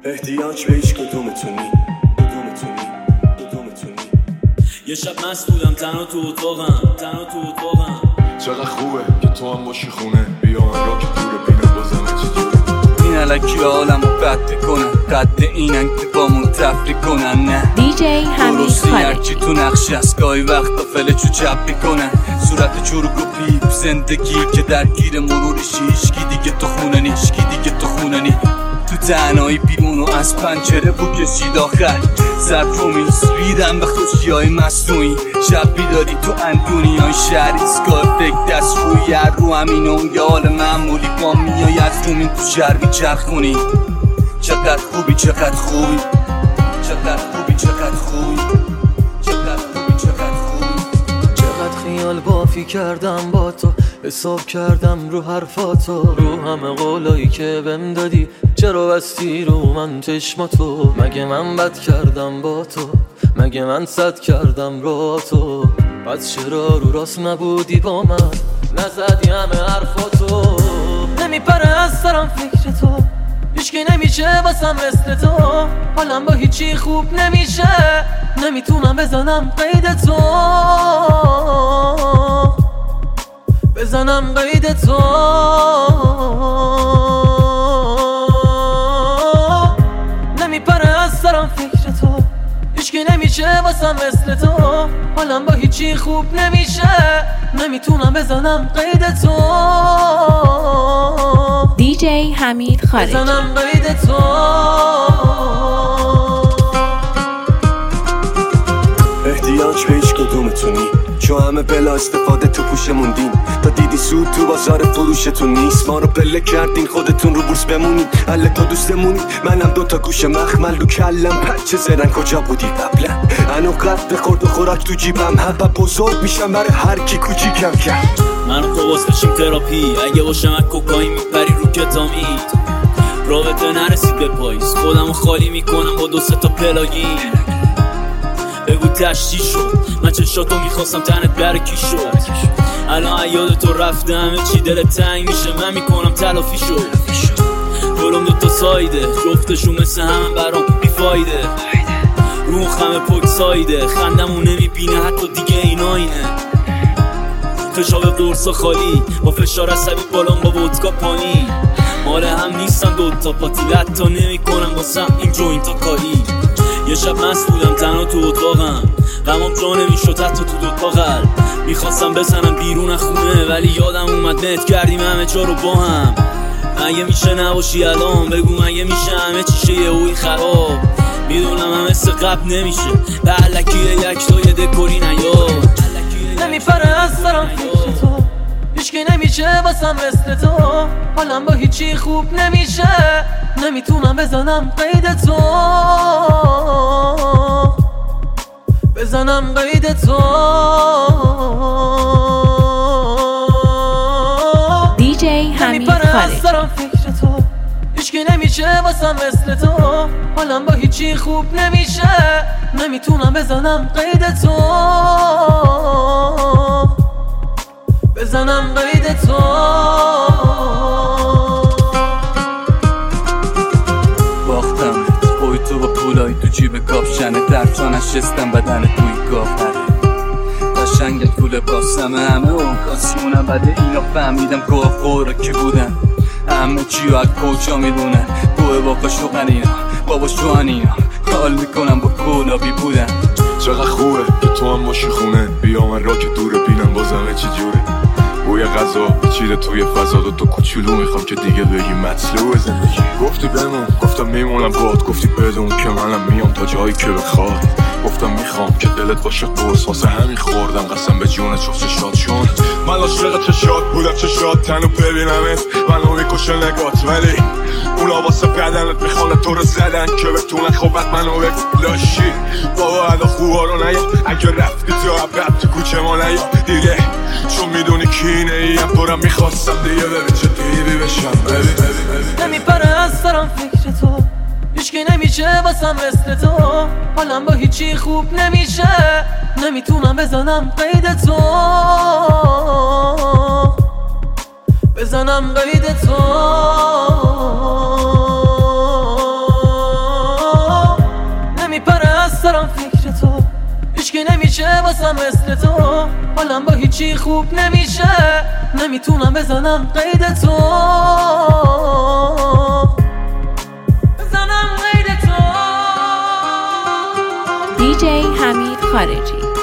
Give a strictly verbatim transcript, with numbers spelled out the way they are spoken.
احتیاج به هیچ کدومتونی کدومتونی کدومتونی یه شب مست بودم تنها تو اتاقم تنها تو اتاقم چقدر خوبه که تو هم باشی خونه بیا من را که دوره بینه بازمه چجوره این علکی عالمو قد کنن قد اینن که بامون تفریح کنن نه دی جی حمید درستی خالد هرچی تو نقش است گاهی وقتا فلچو چپی کنن صورت چروک و پیپ زندگی که درگیر مرورشی هیشکی دیگه تو خونه نی هیشکی دیگه تو خونه نی تو تنهایی بیرونو از پنجره بو کشید آخر زرد رو میسویدم به خوشی های مصنوعی شب بیداری تو اندونی های شهر ایستگاه فکر دست روی هر رو همینو یه حال معمولی با میای از رومین تو شهر بیچرخونی چقدر خوبی چقدر خوبی چقدر خوبی چقدر خوبی چقدر خوبی چقدر خوبی چقدر خیال بافی کردم با تو حساب کردم رو حرفاتو رو همه قولایی که بهم دادی چرا بستی رو من چشماتو مگه من بد کردم با تو مگه من صد کردم رو تو پس چرا رو راست نبودی با من نزدی همه حرفاتو نمیپره از سرم فکر تو هیچکی نمیشه واسم مثل تو حالم با هیچی خوب نمیشه نمیتونم بزنم قید تو بزنم قید تو نمیپره از سرم فکر تو هیچکی نمیشه واسم مثل تو حالم با هیچی خوب نمیشه نمیتونم بزنم قید تو دی جی حمید خالد بزنم قید تو احتیاج به هیچ کدومتونی چون همه بلا استفاده تو پوشه موندین تا دیدی سود تو بازار فروشتون نیست ما رو پله کردین خودتون رو بورس بمونین حله تا دوستمونی منم دوتا گوش مخمل رو کلم پچه زرن کجا بودی قبلا انو قد خورد و خوراک تو جیبم حبا بزرگ میشم برای هر کی کوچیکم کرد من و تو باز بشیم تراپی اگه باشم از کوکائین میپری رو کتامید رابطه نرسید به پاییز خودمو خالی میکنم با دو سه تا پلاگین بگو تشتی شد من چشاتو میخواستم تنت بره کی شد الان عیاد تو رفته همه چی دل تنگ میشه من میکنم تلافی شد دلم دوتا سایده جفتشون مثل همه برام بیفایده رو خمه پک سایده خندمو نمیبینه حتی دیگه اینا اینه فشاب قرصا خالی با فشار عصبی بالام با ودکا پانی مال هم نیستن دوتا پاتی لتا نمیکنم واسم این جوینتا کاری یه شب مست بودم تنها تو اتاقم غمام جا نمیشد حتی تو دوتا قلب میخواستم بزنم بیرون از خونه ولی یادم اومد نت کردیم همه جا رو با هم مگه میشه نباشی الان بگو مگه میشه همه چیشه یه اوی خراب میدونم هم مثل قبل نمیشه به علکیه یک تای دکوری نیاد نمیپره از سرم فکر تو هیچکی نمیشه واسم مثل تو حالم با هیچی خوب نمیشه نمیتونم بزنم قید تو بزنم قید تو دی جی حمید نمیپره از خالد سرم فکر تو هیچکی نمیشه واسم مثل تو حالم با هیچی خوب نمیشه نمیتونم بزنم قید تو بزنم قید تو باختم پوی تو با پولای تو جیب کاپشنه در تا نشستم بدن توی گاهره قشنگت پول باسمه همه اون کاسیونم بده اینا فهمیدم گوه خورا کی بودن همه چیو از کجا میدونن گوه باقا شوقن اینا بابا شوهن اینا حال میکنم با کلابی بودن چقدر خوبه که تو هم باشی خونه بیا من را که دوره بینم بازمه چی جوره بوی غذا چیره توی فضا دو تا کوچولو میخوام که دیگه بگی مطلوب زندگی گفتی بمون گفتم میمونم باد گفتی بدون که منم میام تا جایی که بخواد گفتم میخوام که دلت باشه قرص واسه همین خوردم قسم به جونت شفت شاد چون من عاشق چشات بودم چشات تنو ببینمت منو میکشه نگات ولی اونا واسه بدنت میخوانه تو رو زدن که بتونن خوبت منو بفلاشی بابا ادا خوبا رو نیا اگه رفتی تو عبد تو کوچه ما نیا دیگه چون میدونی کینه ایم برم میخواستم دیگه ببین چه دیوی بشم ببین نمیپره از سرم فکر تو هیچکی نمیشه واسم مثل تو حالم با هیچی خوب نمیشه نمیتونم بزنم قید تو بزنم قید تو سرم فکر تو، هیچکی نمیشه واسم مثل تو. حالم با هیچی خوب نمیشه، نمیتونم بزنم قید تو، بزنم قید تو. دی جی حمید خارجی.